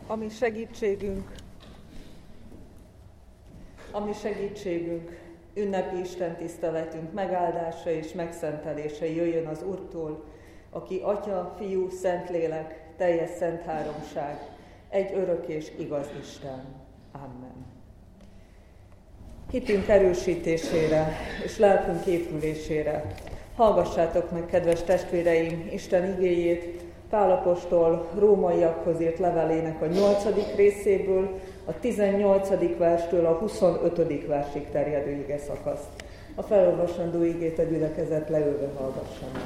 Ami segítségünk, ünnepi istentiszteletünk megáldása és megszentelése jöjjön az Úrtól, aki Atya, Fiú, Szentlélek, teljes szent háromság, egy örök és igaz Isten. Amen. Hitünk erősítésére és lelkünk épülésére hallgassátok meg, kedves testvéreim, Isten igéjét, Pál apostol rómaiakhoz írt levelének a 8. részéből, a 18. verstől a 25. versig terjedő igeszakaszt. A felolvasandó igét a gyülekezet leülve hallgassa meg.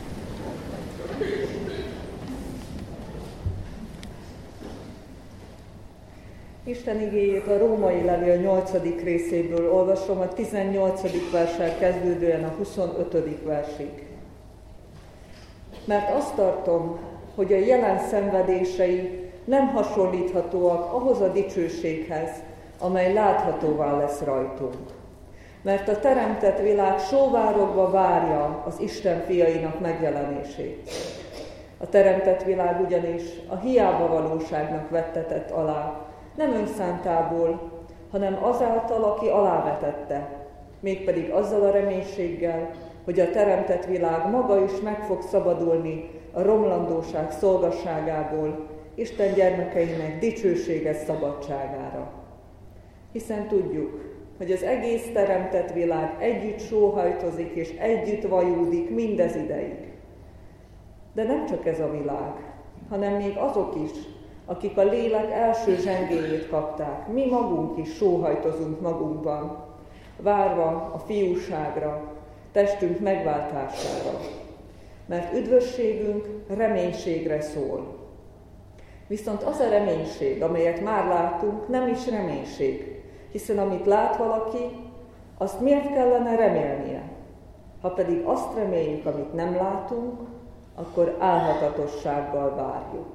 Isten igéjét a római levél 8. részéből olvasom, a 18. verssel kezdődően a 25. versig. Mert azt tartom, hogy a jelen szenvedései nem hasonlíthatóak ahhoz a dicsőséghez, amely láthatóvá lesz rajtunk. Mert a teremtett világ sóvárogva várja az Isten fiainak megjelenését. A teremtett világ ugyanis a hiába valóságnak vettetett alá, nem önszántából, hanem azáltal, aki alávetette, mégpedig azzal a reménységgel, hogy a teremtett világ maga is meg fog szabadulni a romlandóság szolgasságából, Isten gyermekeinek dicsőséges szabadságára. Hiszen tudjuk, hogy az egész teremtett világ együtt sóhajtozik és együtt vajúdik mindez ideig. De nem csak ez a világ, hanem még azok is, akik a lélek első zsengéjét kapták. Mi magunk is sóhajtozunk magunkban, várva a fiúságra, testünk megváltására. Mert üdvösségünk reménységre szól. Viszont az a reménység, amelyet már látunk, nem is reménység, hiszen amit lát valaki, azt miért kellene remélnie? Ha pedig azt reméljük, amit nem látunk, akkor álhatatossággal várjuk.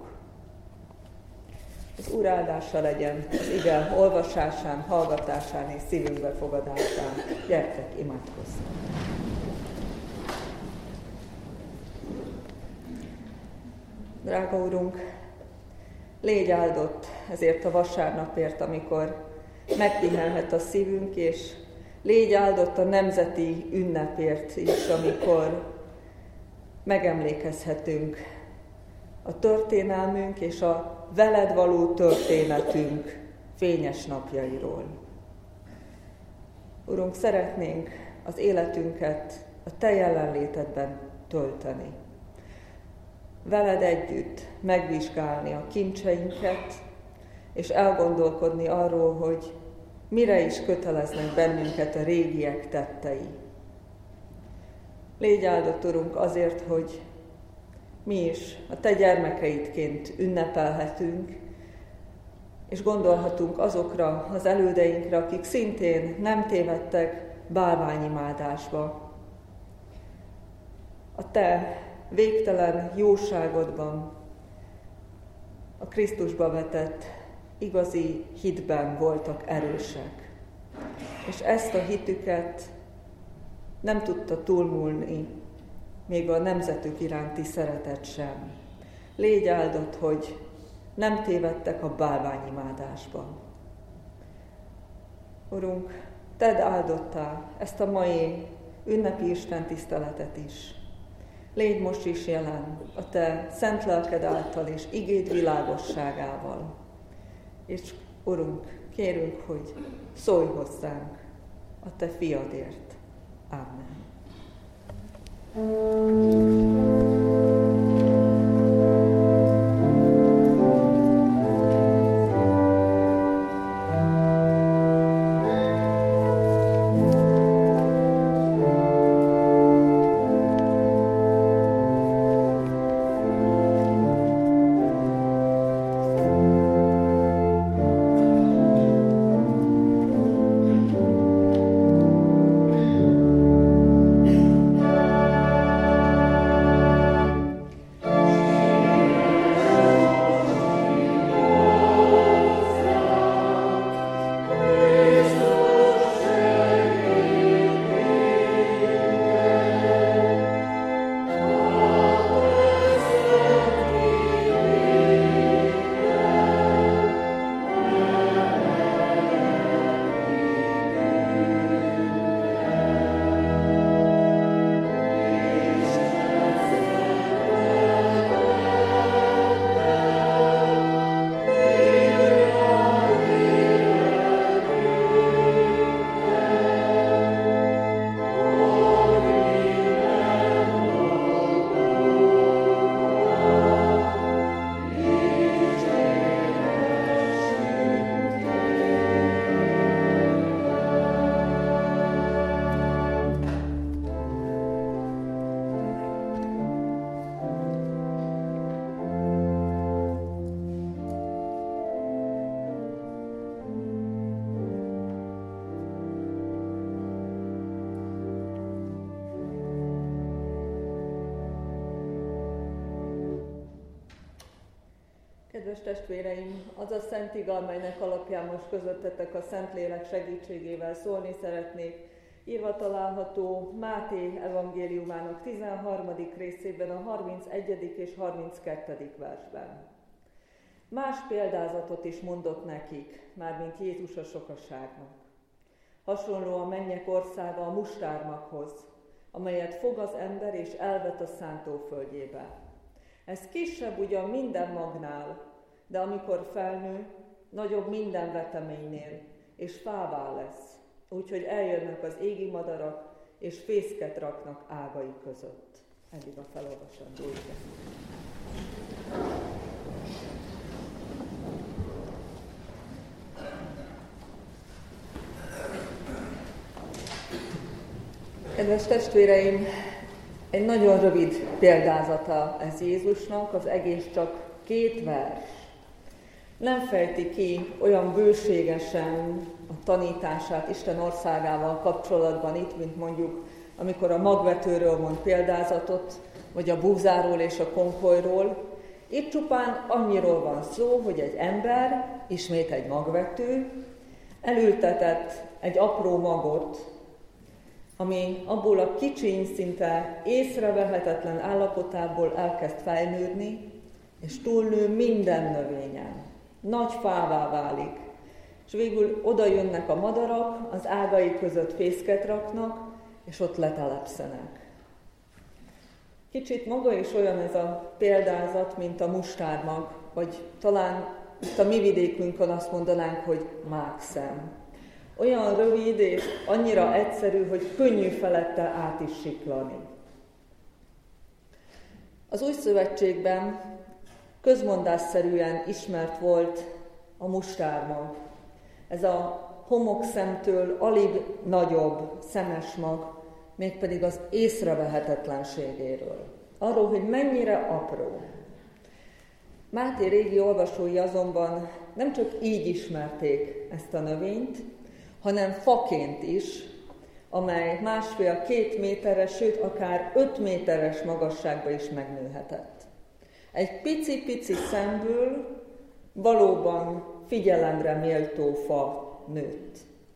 Az Úr áldása legyen az ige olvasásán, hallgatásán és szívünkbe fogadásán. Gyertek, imádkozzunk! Drága Úrunk, légy áldott ezért a vasárnapért, amikor megpihenhet a szívünk, és légy áldott a nemzeti ünnepért is, amikor megemlékezhetünk a történelmünk és a veled való történetünk fényes napjairól. Urunk, szeretnénk az életünket a Te jelenlétedben tölteni. Veled együtt megvizsgálni a kincseinket, és elgondolkodni arról, hogy mire is köteleznek bennünket a régiek tettei. Légy áldott, Urunk, azért, hogy mi is a Te gyermekeidként ünnepelhetünk, és gondolhatunk azokra az elődeinkre, akik szintén nem tévedtek bálványimádásba. A Te végtelen jóságodban, a Krisztusba vetett igazi hitben voltak erősek. És ezt a hitüket nem tudta túlmúlni még a nemzetük iránti szeretet sem. Légy áldott, hogy nem tévedtek a bálványimádásban. Urunk, Tedd áldottá ezt a mai ünnepi istentiszteletet is. Légy most is jelen a Te szent lelked által és igéd világosságával. És Urunk, kérünk, hogy szólj hozzánk a Te fiadért. Amen. Kedves testvéreim, az a szent ige, amelynek alapján most közöttetek a Szentlélek segítségével szólni szeretnék, írva található Máté evangéliumának 13. részében, a 31. és 32. versben. Más példázatot is mondott nekik, mármint Jézus a sokaságnak. Hasonló a mennyek országa a mustármaghoz, amelyet fog az ember és elvet a szántóföldjébe. Ez kisebb ugyan minden magnál, de amikor felnő, nagyobb minden veteménynél, és fává lesz, úgyhogy eljönnek az égi madarak, és fészket raknak ágai között. Eddig a felolvasandó ige. Kedves testvéreim, egy nagyon rövid példázata ez Jézusnak, az egész csak 2 vers. Nem fejti ki olyan bőségesen a tanítását Isten országával kapcsolatban itt, mint mondjuk, amikor a magvetőről mond példázatot, vagy a búzáról és a konkolyról. Itt csupán annyiról van szó, hogy egy ember, ismét egy magvető, elültetett egy apró magot, ami abból a kicsiny, szinte észrevehetetlen állapotából elkezd fejlődni, és túlnő minden növényen. Nagy fává válik, és végül oda jönnek a madarak, az ágai között fészket raknak, és ott letelepszenek. Kicsit maga is olyan ez a példázat, mint a mustármag, vagy talán itt a mi vidékünkön azt mondanánk, hogy mákszem. Olyan rövid és annyira egyszerű, hogy könnyű felette át is siklani. Az Új Szövetségben közmondásszerűen ismert volt a mustármag. Ez a homokszemtől alig nagyobb szemes mag, mégpedig az észrevehetetlenségéről. Arról, hogy mennyire apró. Máté régi olvasói azonban nem csak így ismerték ezt a növényt, hanem faként is, amely 1,5-2 méteres, sőt akár 5 méteres magasságba is megnőhetett. Egy pici-pici szemből valóban figyelemre méltó fa nőtt.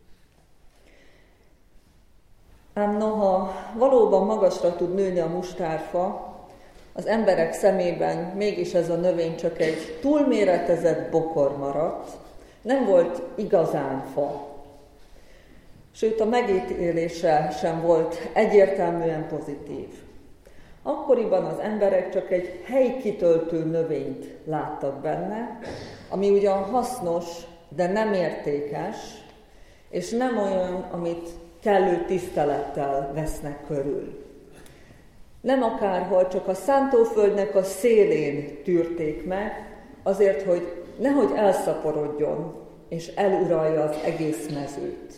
Ám noha valóban magasra tud nőni a mustárfa, az emberek szemében mégis ez a növény csak egy túlméretezett bokor maradt, nem volt igazán fa. Sőt, a megítélése sem volt egyértelműen pozitív. Akkoriban az emberek csak egy helykitöltő növényt láttak benne, ami ugyan hasznos, de nem értékes, és nem olyan, amit kellő tisztelettel vesznek körül. Nem akárhol, csak a szántóföldnek a szélén tűrték meg, azért, hogy nehogy elszaporodjon, és eluralja az egész mezőt.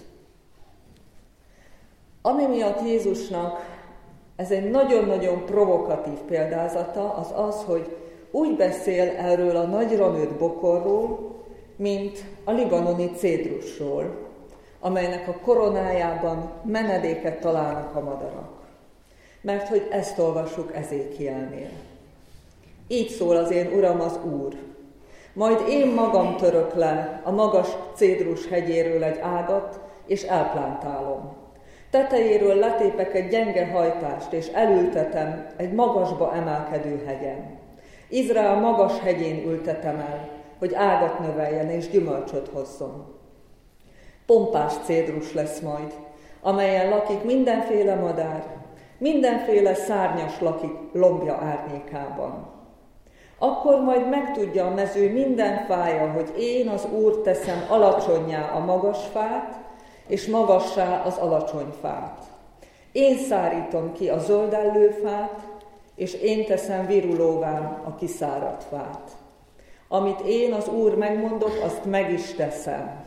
Ami miatt Jézusnak ez egy nagyon-nagyon provokatív példázata, az az, hogy úgy beszél erről a nagyra nőtt bokorról, mint a libanoni cédrusról, amelynek a koronájában menedéket találnak a madarak. Mert hogy ezt olvassuk Ezékielnél. Így szól az én Uram, az Úr. Majd én magam török le a magas cédrus hegyéről egy ágat, és elplántálom. Tetejéről letépek egy gyenge hajtást, és elültetem egy magasba emelkedő hegyen. Izrael magas hegyén ültetem el, hogy ágat növeljen és gyümölcsöt hozzon. Pompás cédrus lesz majd, amelyen lakik mindenféle madár, mindenféle szárnyas lakik lombja árnyékában. Akkor majd megtudja a mező minden fája, hogy én az Úr teszem alacsonnyá a magas fát, és magassá az alacsony fát. Én szárítom ki a zöldellő fát, és én teszem virulóvá a kiszáradt fát. Amit én, az Úr megmondok, azt meg is teszem.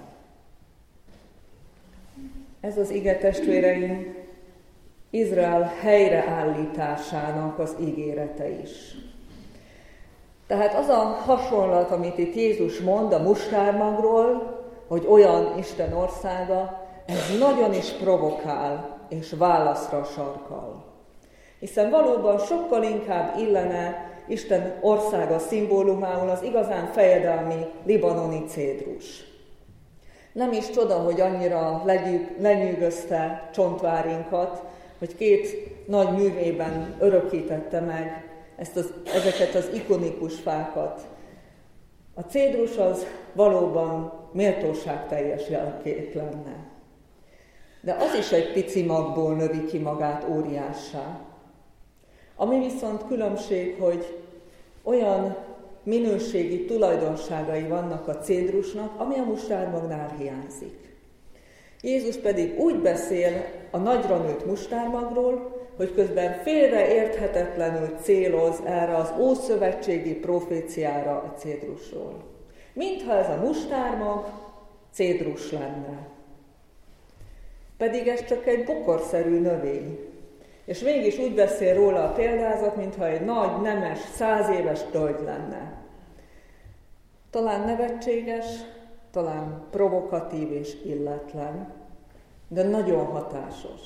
Ez az ige, testvéreim, Izrael helyreállításának az ígérete is. Tehát az a hasonlat, amit itt Jézus mond a mustármagról, hogy olyan Isten országa, ez nagyon is provokál és válaszra sarkal. Hiszen valóban sokkal inkább illene Isten országa szimbólumául az igazán fejedelmi libanoni cédrus. Nem is csoda, hogy annyira lenyűgözte Csontvárinkat, hogy 2 nagy művében örökítette meg ezeket az ikonikus fákat. A cédrus az valóban méltóságteljes jelkép lenne. De az is egy pici magból növi ki magát óriássá. Ami viszont különbség, hogy olyan minőségi tulajdonságai vannak a cédrusnak, ami a mustármagnál hiányzik. Jézus pedig úgy beszél a nagyra nőtt mustármagról, hogy közben félreérthetetlenül céloz erre az ószövetségi proféciára a cédrusról. Mintha ez a mustármag cédrus lenne. Pedig ez csak egy bokorszerű növény. És mégis úgy beszél róla a példázat, mintha egy nagy, nemes, 100 éves tölgy lenne. Talán nevetséges, talán provokatív és illetlen, de nagyon hatásos.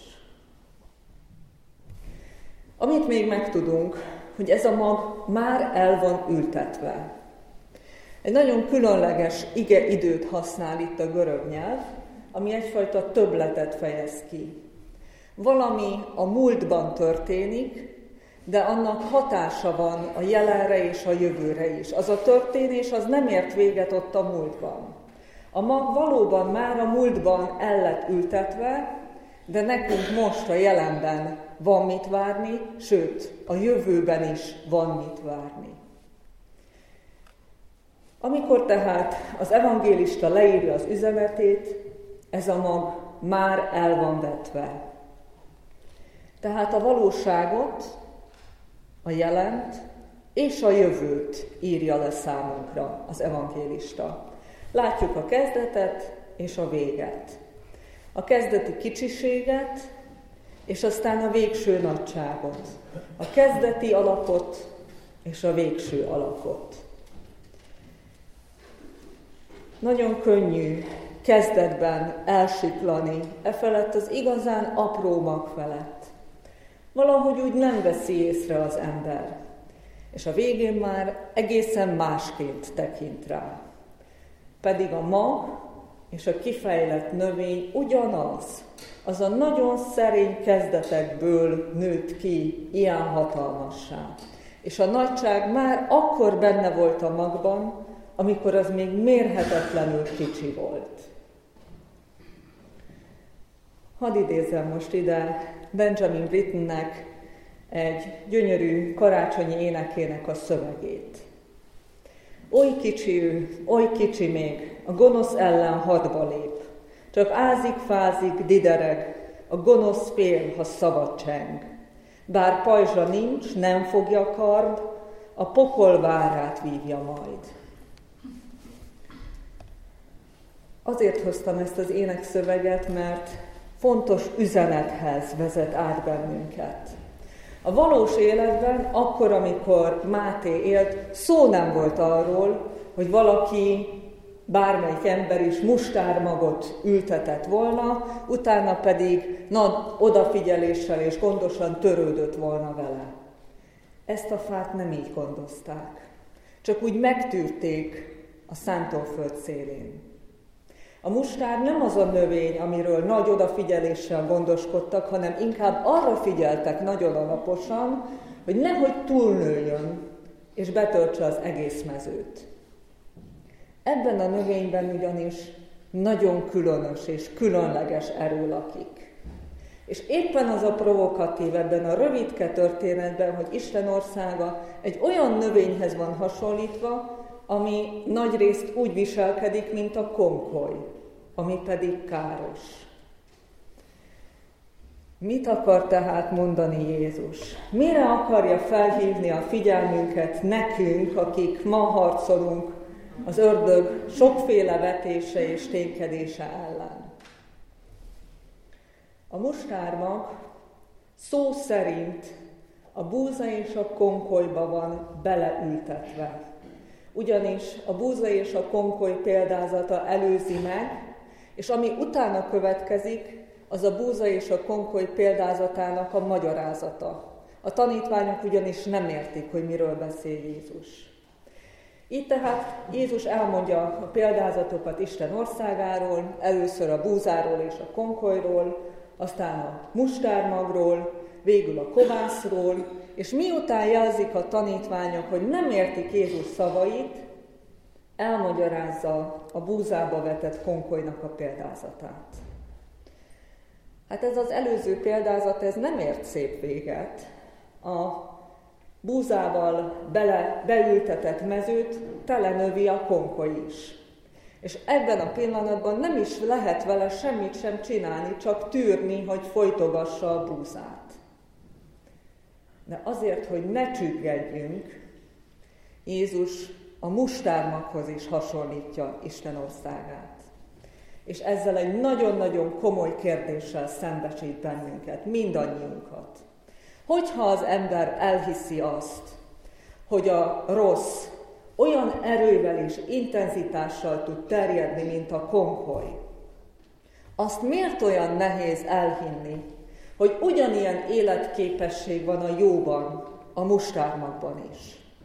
Amit még megtudunk, hogy ez a mag már el van ültetve. Egy nagyon különleges igeidőt használ itt a görög nyelv, ami egyfajta többletet fejez ki. Valami a múltban történik, de annak hatása van a jelenre és a jövőre is. Az a történés az nem ért véget ott a múltban. A mag valóban már a múltban el lett ültetve, de nekünk most a jelenben van mit várni, sőt, a jövőben is van mit várni. Amikor tehát az evangélista leírja az üzenetét, ez a mag már el van vetve. Tehát a valóságot, a jelent és a jövőt írja le számunkra az evangélista. Látjuk a kezdetet és a véget. A kezdeti kicsiséget, és aztán a végső nagyságot. A kezdeti alakot és a végső alakot. Nagyon könnyű kezdetben elsiklani efelett az igazán apró mag felett. Valahogy úgy nem veszi észre az ember, és a végén már egészen másként tekint rá. Pedig a mag és a kifejlett növény ugyanaz, az a nagyon szerény kezdetekből nőtt ki ilyen hatalmassá. És a nagyság már akkor benne volt a magban, amikor az még mérhetetlenül kicsi volt. Hadd idézzem most ide Benjamin Brittennek egy gyönyörű karácsonyi énekének a szövegét. Oly kicsi ő, oly kicsi még, a gonosz ellen hadba lép. Csak ázik-fázik, didereg, a gonosz fél, ha szabad cseng. Bár pajzsa nincs, nem fogja kard, a pokol várát vívja majd. Azért hoztam ezt az énekszöveget, mert fontos üzenethez vezet át bennünket. A valós életben, akkor, amikor Máté élt, szó nem volt arról, hogy valaki, bármelyik ember is mustármagot ültetett volna, utána pedig nagy odafigyeléssel és gondosan törődött volna vele. Ezt a fát nem így gondozták. Csak úgy megtűrték a szántóföld szélén. A mustár nem az a növény, amiről nagy odafigyeléssel gondoskodtak, hanem inkább arra figyeltek nagyon alaposan, hogy nehogy túlnőjön, és betöltse az egész mezőt. Ebben a növényben ugyanis nagyon különös és különleges erő lakik. És éppen az a provokatív ebben a rövidke történetben, hogy Isten országa egy olyan növényhez van hasonlítva, ami nagyrészt úgy viselkedik, mint a konkoly, ami pedig káros. Mit akar tehát mondani Jézus? Mire akarja felhívni a figyelmünket nekünk, akik ma harcolunk az ördög sokféle vetése és ténykedése ellen? A mustármag szó szerint a búza és a konkolyba van beleültetve. Ugyanis a búza és a konkoly példázata előzi meg, és ami utána következik, az a búza és a konkoly példázatának a magyarázata. A tanítványok ugyanis nem értik, hogy miről beszél Jézus. Így tehát Jézus elmondja a példázatokat Isten országáról, először a búzáról és a konkolyról, aztán a mustármagról, végül a kovászról, és miután jelzik a tanítványok, hogy nem értik Jézus szavait, elmagyarázza a búzába vetett konkolynak a példázatát. Hát ez az előző példázat, ez nem ért szép véget. A búzával beültetett mezőt telenövi a konkoly is. És ebben a pillanatban nem is lehet vele semmit sem csinálni, csak tűrni, hogy folytogassa a búzát. De azért, hogy ne csüggedjünk, Jézus a mustármaghoz is hasonlítja Isten országát. És ezzel egy nagyon-nagyon komoly kérdéssel szembesít bennünket, mindannyiunkat. Hogyha az ember elhiszi azt, hogy a rossz olyan erővel és intenzitással tud terjedni, mint a konkoly, azt miért olyan nehéz elhinni, hogy ugyanilyen életképesség van a jóban, a mustármagban is?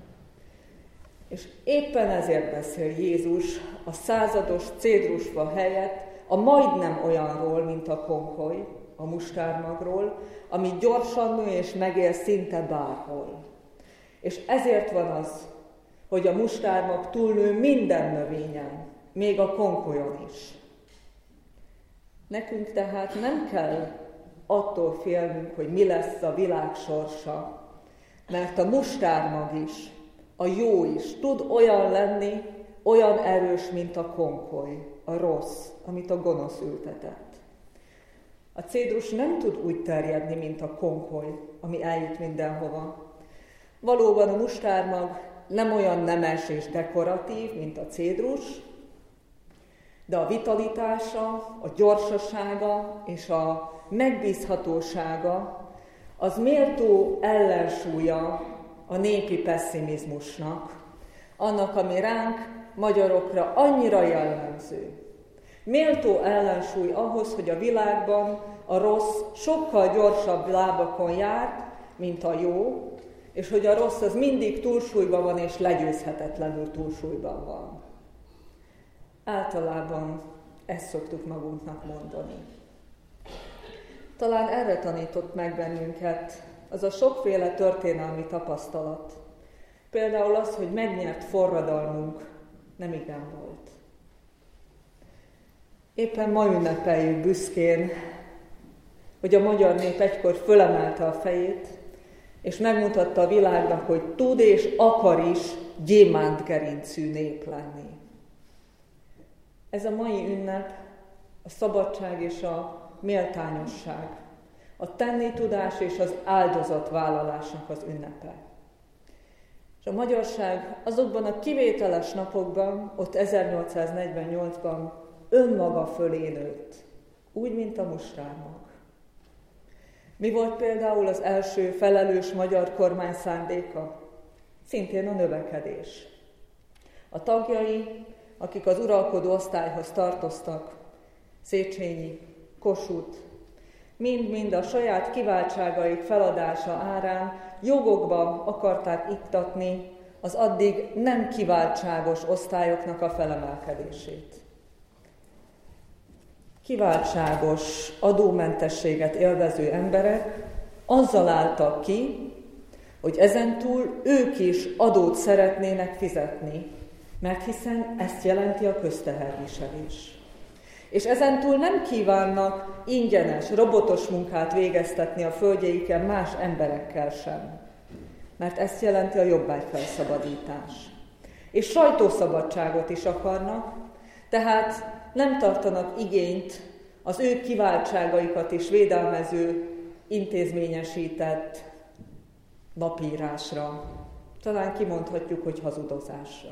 És éppen ezért beszél Jézus a százados cédrusfa helyett a majdnem olyanról, mint a konkoly, a mustármagról, ami gyorsan nő és megél szinte bárhol. És ezért van az, hogy a mustármag túlnő minden növényen, még a konkolyon is. Nekünk tehát nem kell attól félnünk, hogy mi lesz a világ sorsa, mert a mustármag is, a jó is tud olyan lenni, olyan erős, mint a konkoly, a rossz, amit a gonosz ültetett. A cédrus nem tud úgy terjedni, mint a konkoly, ami eljut mindenhova. Valóban a mustármag nem olyan nemes és dekoratív, mint a cédrus, de a vitalitása, a gyorsasága és a megbízhatósága az méltó ellensúlya a népi pesszimizmusnak, annak, ami ránk, magyarokra annyira jellemző. Méltó ellensúly ahhoz, hogy a világban a rossz sokkal gyorsabb lábakon jár, mint a jó, és hogy a rossz az mindig túlsúlyban van, és legyőzhetetlenül túlsúlyban van. Általában ezt szoktuk magunknak mondani. Talán erre tanított meg bennünket az a sokféle történelmi tapasztalat. Például az, hogy megnyert forradalmunk nem igen volt. Éppen ma ünnepeljük büszkén, hogy a magyar nép egykor fölemelte a fejét, és megmutatta a világnak, hogy tud és akar is gyémántgerincű nép lenni. Ez a mai ünnep a szabadság és a méltányosság, a tenni tudás és az áldozatvállalásnak az ünnepe. És a magyarság azokban a kivételes napokban, ott 1848-ban önmaga fölé nőtt, úgy, mint a mustármag. Mi volt például az első felelős magyar kormány szándéka? Szintén a növekedés. A tagjai, akik az uralkodó osztályhoz tartoztak, Széchenyi, Kossuth, mind-mind a saját kiváltságaik feladása árán jogokba akarták iktatni az addig nem kiváltságos osztályoknak a felemelkedését. Kiváltságos adómentességet élvező emberek azzal álltak ki, hogy ezentúl ők is adót szeretnének fizetni, mert hiszen ezt jelenti a közteherviselés. És ezentúl nem kívánnak ingyenes, robotos munkát végeztetni a földjeiken más emberekkel sem, mert ezt jelenti a jobbágyfelszabadítás. És sajtószabadságot is akarnak, tehát nem tartanak igényt az ő kiváltságaikat is védelmező, intézményesített napírásra. Talán kimondhatjuk, hogy hazudozásra.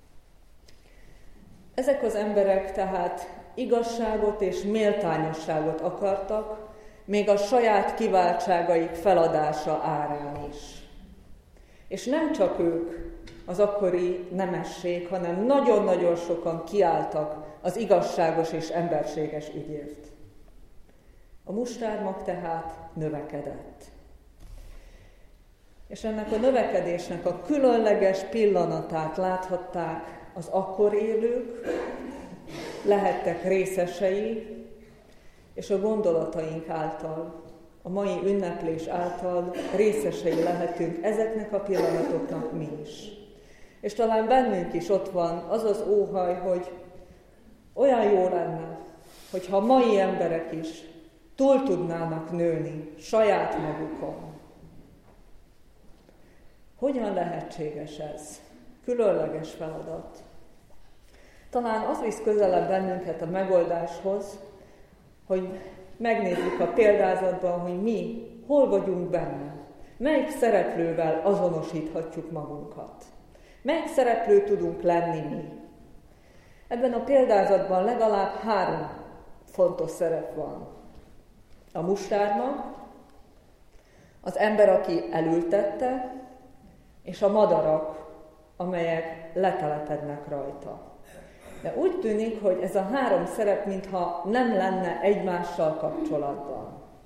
Ezek az emberek tehát igazságot és méltányosságot akartak, még a saját kiváltságaik feladása árán is. És nem csak ők, az akkori nemesség, hanem nagyon-nagyon sokan kiálltak az igazságos és emberséges ügyért. A mustármag tehát növekedett. És ennek a növekedésnek a különleges pillanatát láthatták az akkor élők, lehettek részesei, és a gondolataink által, a mai ünneplés által részesei lehetünk ezeknek a pillanatoknak mi is. És talán bennünk is ott van az az óhaj, hogy olyan jó lenne, hogyha a mai emberek is túl tudnának nőni saját magukon. Hogyan lehetséges ez? Különleges feladat. Talán az visz közelebb bennünket a megoldáshoz, hogy megnézzük a példázatban, hogy mi hol vagyunk benne. Melyik szereplővel azonosíthatjuk magunkat. Melyik szereplő tudunk lenni mi. Ebben a példázatban legalább 3 fontos szerep van. A mustármag, az ember, aki elültette, és a madarak, amelyek letelepednek rajta. De úgy tűnik, hogy ez a 3 szerep, mintha nem lenne egymással kapcsolatban.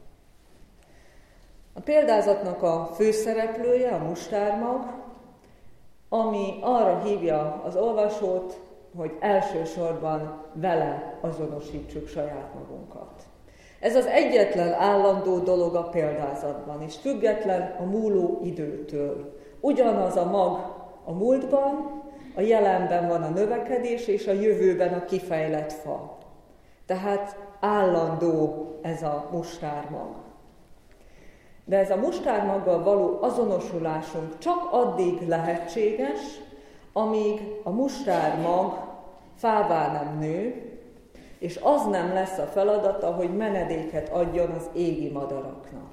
A példázatnak a főszereplője, a mustármag, ami arra hívja az olvasót, hogy elsősorban vele azonosítsuk saját magunkat. Ez az egyetlen állandó dolog a példázatban, és független a múló időtől. Ugyanaz a mag a múltban, a jelenben van a növekedés, és a jövőben a kifejlett fa. Tehát állandó ez a mustármag. De ez a mustármaggal való azonosulásunk csak addig lehetséges, amíg a mustármag fává nem nő, és az nem lesz a feladata, hogy menedéket adjon az égi madaraknak.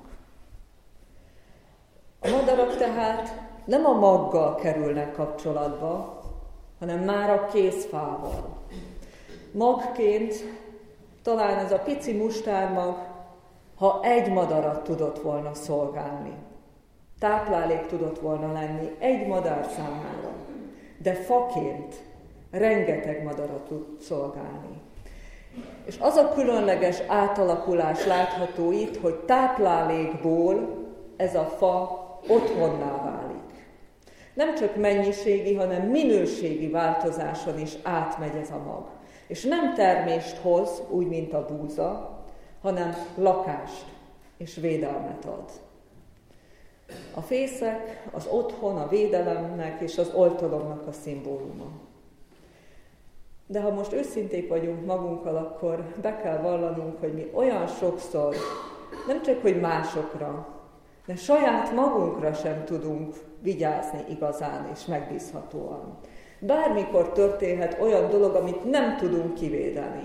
A madarak tehát nem a maggal kerülnek kapcsolatba, hanem már a készfával. Magként talán ez a pici mustármag, ha egy madarat tudott volna szolgálni, táplálék tudott volna lenni egy madár számára, de faként rengeteg madarat tud szolgálni. És az a különleges átalakulás látható itt, hogy táplálékból ez a fa otthonná válik. Nem csak mennyiségi, hanem minőségi változáson is átmegy ez a mag. És nem termést hoz, úgy, mint a búza, hanem lakást és védelmet ad. A fészek az otthon, a védelemnek és az oltalomnak a szimbóluma. De ha most őszinték vagyunk magunkkal, akkor be kell vallanunk, hogy mi olyan sokszor, nem csak hogy másokra, de saját magunkra sem tudunk vigyázni igazán és megbízhatóan. Bármikor történhet olyan dolog, amit nem tudunk kivédeni.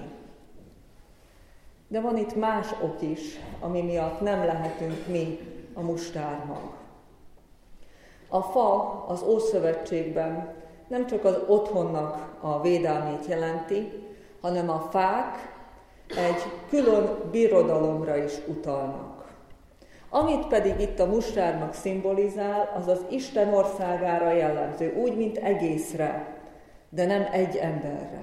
De van itt más ok is, ami miatt nem lehetünk mi a mustármag. A fa az Ószövetségben nem csak az otthonnak a védelmét jelenti, hanem a fák egy külön birodalomra is utalnak. Amit pedig itt a mustármag szimbolizál, az az Isten országára jellemző, úgy, mint egészre, de nem egy emberre.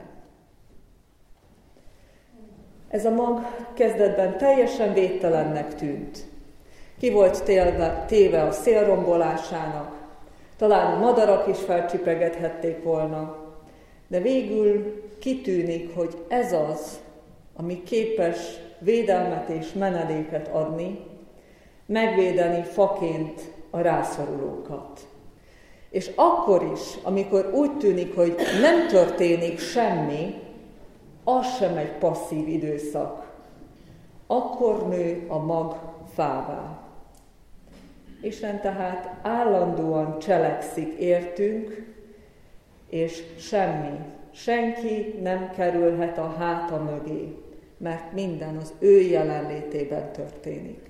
Ez a mag kezdetben teljesen védtelennek tűnt. Ki volt téve a szél rombolásának, talán a madarak is felcsipegethették volna, de végül kitűnik, hogy ez az, ami képes védelmet és menedéket adni, megvédeni faként a rászorulókat. És akkor is, amikor úgy tűnik, hogy nem történik semmi, az sem egy passzív időszak. Akkor nő a mag fává. Isten tehát állandóan cselekszik értünk, és senki nem kerülhet a háta mögé, mert minden az ő jelenlétében történik.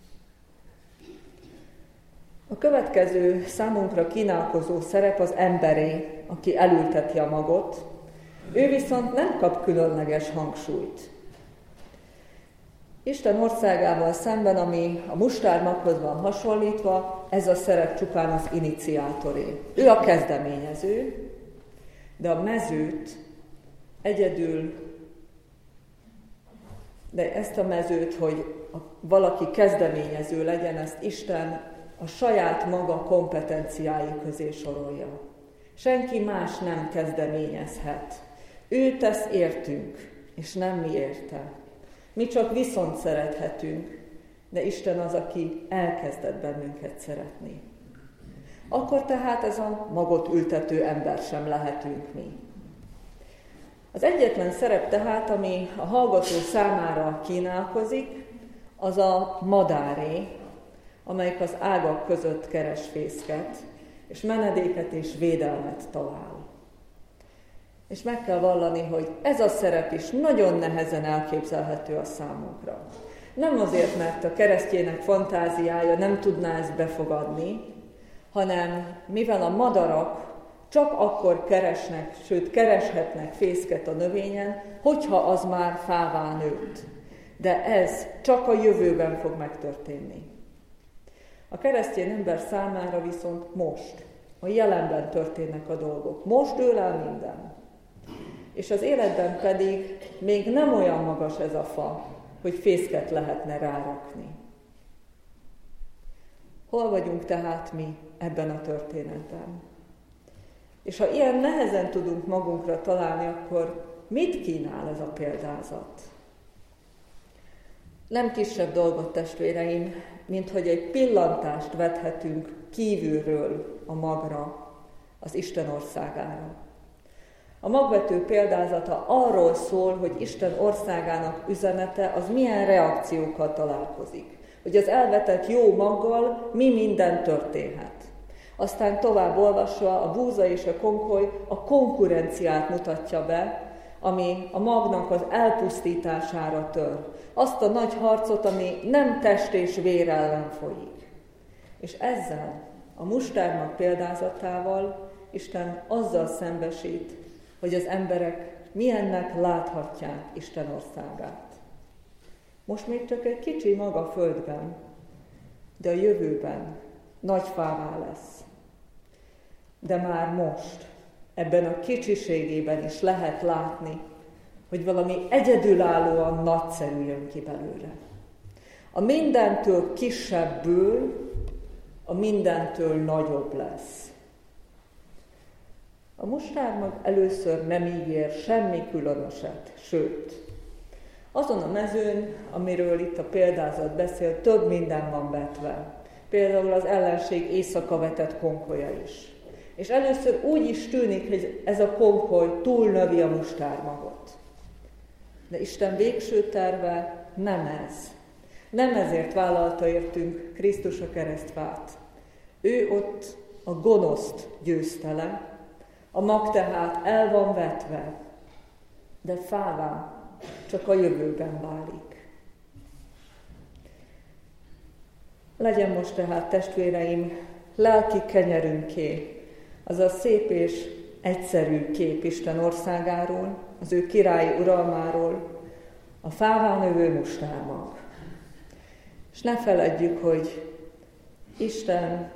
A következő számunkra kínálkozó szerep az emberé, aki elülteti a magot, ő viszont nem kap különleges hangsúlyt. Isten országával szemben, ami a mustármaghoz van hasonlítva, ez a szerep csupán az iniciátoré. Ő a kezdeményező, de a mezőt egyedül, de ezt a mezőt, hogy valaki kezdeményező legyen, ezt Isten a saját maga kompetenciái közé sorolja. Senki más nem kezdeményezhet. Ő tesz értünk, és nem mi érte. Mi csak viszont szerethetünk, de Isten az, aki elkezdett bennünket szeretni. Akkor tehát ez a magot ültető ember sem lehetünk mi. Az egyetlen szerep tehát, ami a hallgató számára kínálkozik, az a madáré, amelyik az ágak között keres fészket, és menedéket és védelmet talál. És meg kell vallani, hogy ez a szerep is nagyon nehezen elképzelhető a számunkra. Nem azért, mert a keresztjének fantáziája nem tudná ezt befogadni, hanem mivel a madarak csak akkor keresnek, sőt kereshetnek fészket a növényen, hogyha az már fává nőtt. De ez csak a jövőben fog megtörténni. A keresztény ember számára viszont most, a jelenben történnek a dolgok. Most dől el minden. És az életben pedig még nem olyan magas ez a fa, hogy fészket lehetne rárakni. Hol vagyunk tehát mi ebben a történetben? És ha ilyen nehezen tudunk magunkra találni, akkor mit kínál ez a példázat? Nem kisebb dolgot, testvéreim, mint hogy egy pillantást vethetünk kívülről a magra, az Isten országára. A magvető példázata arról szól, hogy Isten országának üzenete az milyen reakciókkal találkozik. Hogy az elvetett jó maggal mi minden történhet. Aztán tovább olvasva a búza és a konkoly a konkurenciát mutatja be, ami a magnak az elpusztítására tör. Azt a nagy harcot, ami nem test és vér ellen folyik. És ezzel, a mustármag példázatával Isten azzal szembesít, hogy az emberek milyennek láthatják Isten országát. Most még csak egy kicsi mag a földben, de a jövőben nagy fává lesz. De már most, ebben a kicsiségében is lehet látni, hogy valami egyedülállóan nagyszerű jön ki belőle. A mindentől kisebből a mindentől nagyobb lesz. A mustármag először nem ígér semmi különöset, sőt, azon a mezőn, amiről itt a példázat beszél, több minden van vetve. Például az ellenség éjszaka vetett konkolya is. És először úgy is tűnik, hogy ez a konkoly túlnövi a mustármagot. De Isten végső terve nem ez. Nem ezért vállalta értünk Krisztus a keresztfát. Ő ott a gonoszt győzte le, a mag tehát el van vetve, de fává csak a jövőben válik. Legyen most tehát, testvéreim, lelki kenyerünké az a szép és egyszerű kép Isten országáról, az ő királyi uralmáról, a fává növő mustármag. És ne feledjük, hogy Isten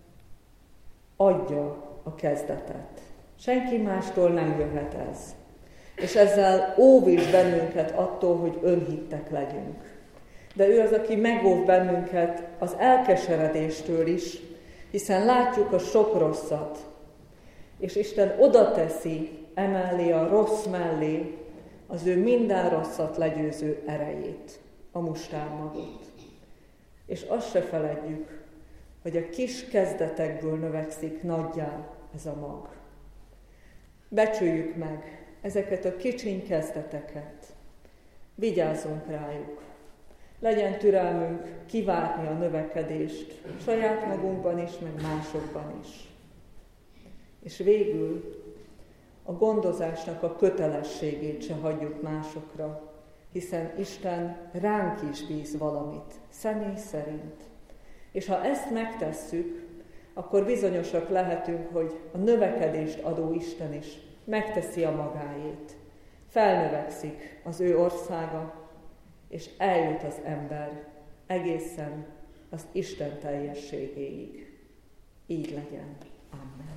adja a kezdetet. Senki mástól nem jöhet ez. És ezzel óvít bennünket attól, hogy önhittek legyünk. De ő az, aki megóv bennünket az elkeseredéstől is, hiszen látjuk a sok rosszat, és Isten oda teszi emellé a rossz mellé az ő minden rosszat legyőző erejét, a mustármagot. És azt se feledjük, hogy a kis kezdetekből növekszik nagyjá ez a mag. Becsüljük meg ezeket a kicsiny kezdeteket. Vigyázzunk rájuk. Legyen türelmünk kivárni a növekedést saját magunkban is, meg másokban is. És végül a gondozásnak a kötelességét se hagyjuk másokra, hiszen Isten ránk is bíz valamit, személy szerint. És ha ezt megtesszük, akkor bizonyosak lehetünk, hogy a növekedést adó Isten is megteszi a magáét. Felnövekszik az ő országa, és eljut az ember egészen az Isten teljességéig. Így legyen. Amen.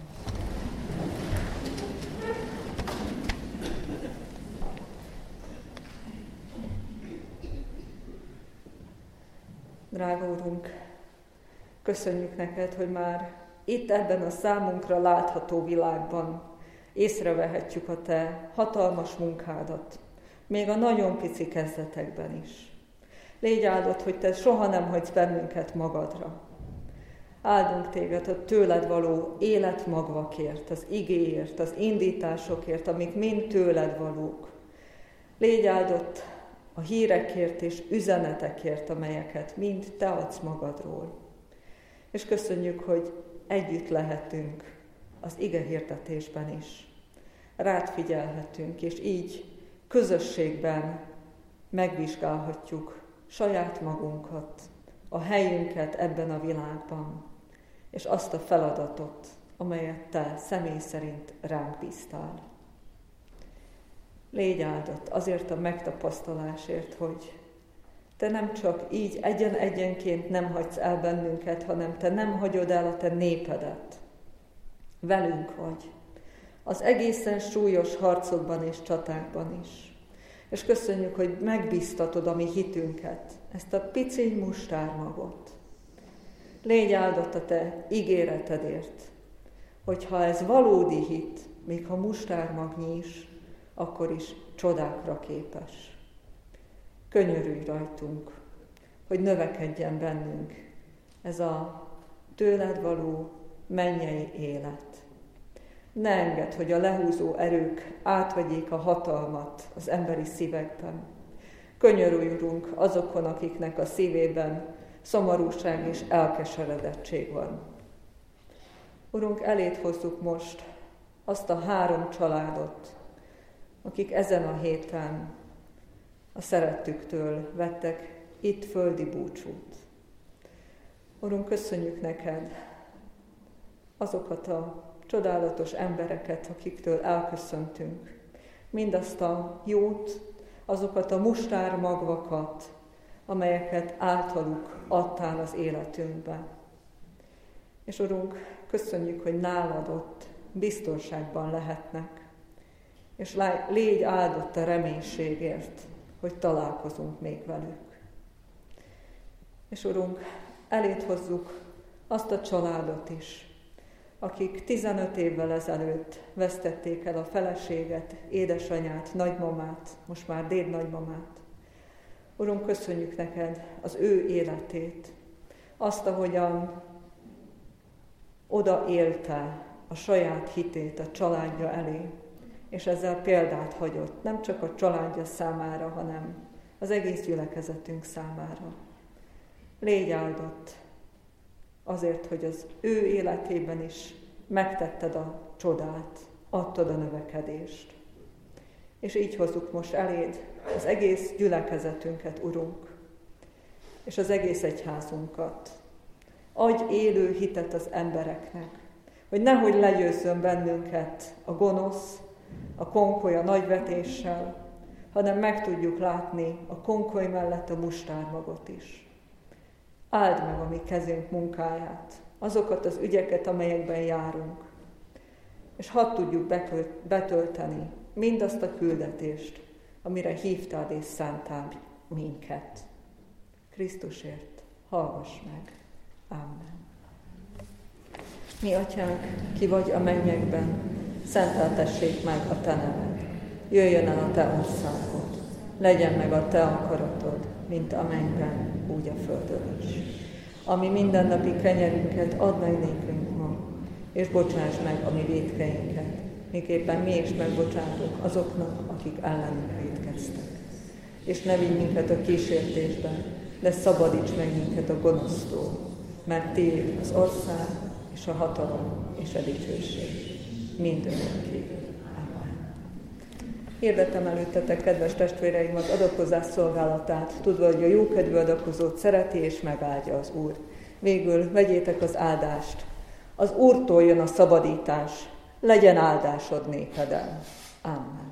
Drága Urunk, Köszönjük neked, hogy már itt ebben a számunkra látható világban észrevehetjük a te hatalmas munkádat, még a nagyon pici kezdetekben is. Légy áldott, hogy te soha nem hagysz bennünket magadra. Áldunk téged a tőled való életmagvakért, az igéért, az indításokért, amik mind tőled valók. Légy áldott a hírekért és üzenetekért, amelyeket mind te adsz magadról. És köszönjük, hogy együtt lehetünk az igehirdetésben is. Rád figyelhetünk, és így közösségben megvizsgálhatjuk saját magunkat, a helyünket ebben a világban, és azt a feladatot, amelyet te személy szerint ránk bíztál. Légy áldott azért a megtapasztalásért, hogy te nem csak így egyen-egyenként nem hagysz el bennünket, hanem te nem hagyod el a te népedet. Velünk vagy. Az egészen súlyos harcokban és csatákban is. És köszönjük, hogy megbíztatod a mi hitünket, ezt a pici mustármagot. Légy áldott a te ígéretedért, hogyha ez valódi hit, még ha mustármagnyi is, akkor is csodákra képes. Könyörülj rajtunk, hogy növekedjen bennünk ez a tőled való mennyei élet. Ne engedd, hogy a lehúzó erők átvegyék a hatalmat az emberi szívekben. Könyörülj, Urunk, azokon, akiknek a szívében szomorúság és elkeseredettség van. Urunk, eléd hozzuk most azt a 3 családot, akik ezen a héten a szerettüktől vettek itt földi búcsút. Urunk, köszönjük neked azokat a csodálatos embereket, akiktől elköszöntünk. Mindazt a jót, azokat a mustármagvakat, amelyeket általuk adtál az életünkbe. És Urunk, köszönjük, hogy nálad ott biztonságban lehetnek, és légy áldott a reménységért, hogy találkozunk még velük. És Urunk, eléd hozzuk azt a családot is, akik 15 évvel ezelőtt vesztették el a feleséget, édesanyát, nagymamát, most már dédnagymamát. Urunk, köszönjük neked az ő életét, azt, ahogyan odaélte a saját hitét a családja elé, és ezzel példát hagyott, nem csak a családja számára, hanem az egész gyülekezetünk számára. Légy áldott azért, hogy az ő életében is megtetted a csodát, adtad a növekedést. És így hozzuk most eléd az egész gyülekezetünket, Urunk, és az egész egyházunkat. Adj élő hitet az embereknek, hogy nehogy legyőzzön bennünket a gonosz, a konkoly a nagyvetéssel, hanem meg tudjuk látni a konkoly mellett a mustármagot is. Áld meg a mi kezünk munkáját, azokat az ügyeket, amelyekben járunk, és hadd tudjuk betölteni mindazt a küldetést, amire hívtál és szántál minket. Krisztusért hallgass meg. Amen. Mi atyánk, ki vagy a mennyekben, szenteltessék meg a te neved. Jöjjön el a te országod, legyen meg a te akaratod, mint a mennyben, úgy a földön is. Ami mindennapi kenyerünket add meg nékünk ma, és bocsáss meg a mi vétkeinket, miképpen mi is megbocsátunk azoknak, akik ellenünk vétkeztek. És ne vigy minket a kísértésbe, de szabadíts meg minket a gonosztól, mert tiéd az ország, és a hatalom, és a dicsőség mindörökké. Amen. Hirdetem előttetek, kedves testvéreim, az adakozás szolgálatát, tudva, hogy a jókedvű adakozót szereti és megáldja az Úr. Végül vegyétek az áldást. Az Úrtól jön a szabadítás, legyen áldásod népeden. Amen.